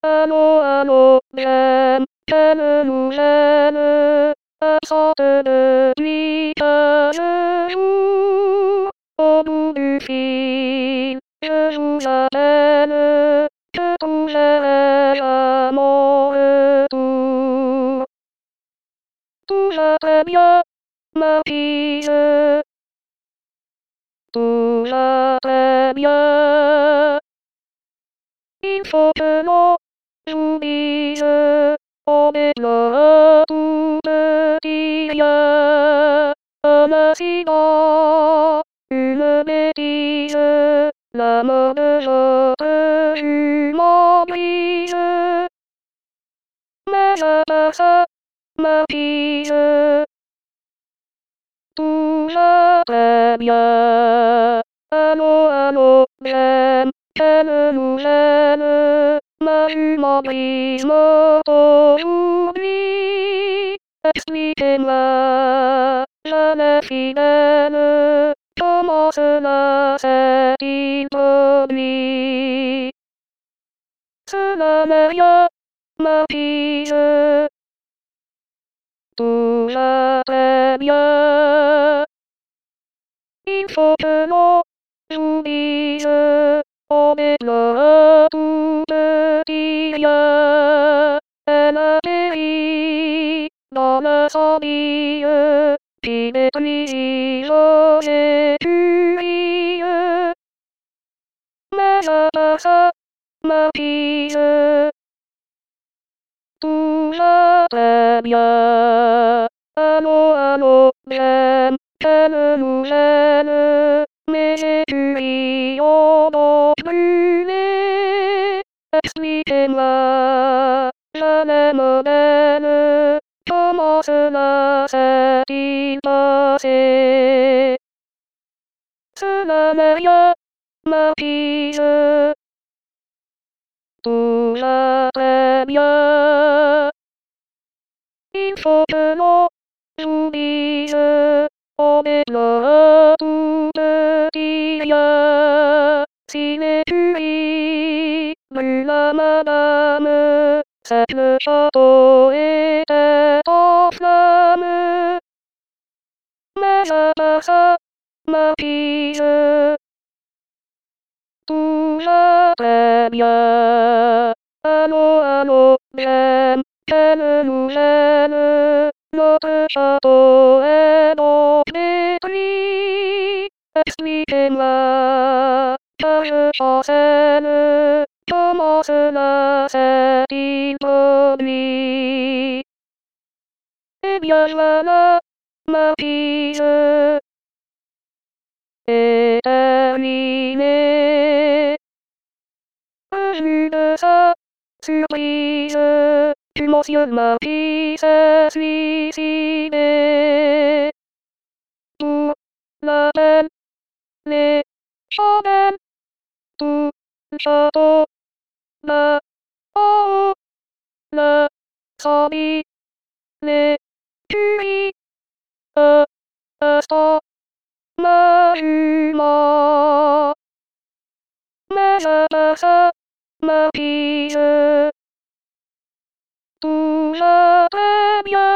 Allô, j'aime, quelle nouvelle? Absente depuis 15 jours. Au bout du fil, je vous appelle, que trouverai-je à mon retour? Tout va très bien, ma fille. Tout va très bien. Il faut que l'on s'oublie, on déplore tout petit rien. Un incident, une bêtise, la mort de notre jument grise. Mais à part ça, ma fille, tout va très bien. Allô, j'aime, quelle nouvelle? Ma jument grise morte aujourd'hui. Expliquez-moi, jamais fidèle, comment cela s'est-il produit? Cela n'est rien, ma fille. Tout va très bien. Il faut que l'on s'oublie, on déplore tout petit rien. Elle a péri dans l'incendie qui détruisit nos écuries. Mais à part ça, ma fille, tout va très bien. Allô, j'aime, quelle nouvelle? Mes écuries ont donc brûlé. Expliquez-moi, jamais modèle, comment cela s'est-il passé? Cela n'est rien, ma fille. Tout va très bien. Il faut que l'on s'oublie, on déplore tout petit rien. Si l'écurie brûle à madame, c'est que le château était en flammes. Mais à part ça, ma fille, tout va très bien. Allô, j'aime, quelle nouvelle? Notre château est donc détruit. Expliquez-moi, car je chancelle, comment cela s'est-il produit? Eh bien voilà, ma fille, est terminée. Revue de sa surprise, tu mentionnes ma fille s'est suicidée. Pour la peine, les chandelles, tout le château, là, en haut, le zombie, les curies, instant, ma jument. Mais à part ça, ma fille, tout va très bien.